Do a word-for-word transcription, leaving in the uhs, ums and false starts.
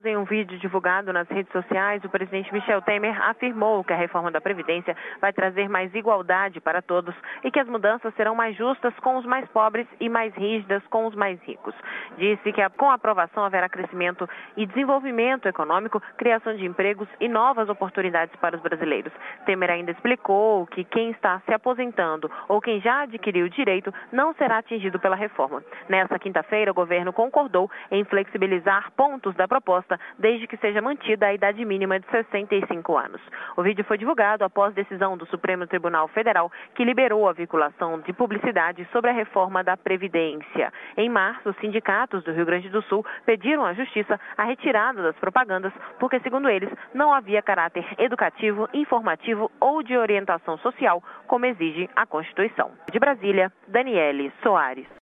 Em um vídeo divulgado nas redes sociais, o presidente Michel Temer afirmou que a reforma da Previdência vai trazer mais igualdade para todos e que as mudanças serão mais justas com os mais pobres e mais rígidas com os mais ricos. Disse que com a aprovação haverá crescimento e desenvolvimento econômico, criação de empregos e novas oportunidades para os brasileiros. Temer ainda explicou que quem está se aposentando ou quem já adquiriu o direito não será atingido pela reforma. Nessa quinta-feira, o governo concordou em flexibilizar pontos da proposta, desde que seja mantida a idade mínima de sessenta e cinco anos. O vídeo foi divulgado após decisão do Supremo Tribunal Federal, que liberou a veiculação de publicidade sobre a reforma da Previdência. Em março, os sindicatos do Rio Grande do Sul pediram à Justiça a retirada das propagandas, porque, segundo eles, não havia caráter educativo, informativo ou de orientação social, como exige a Constituição. De Brasília, Daniele Soares.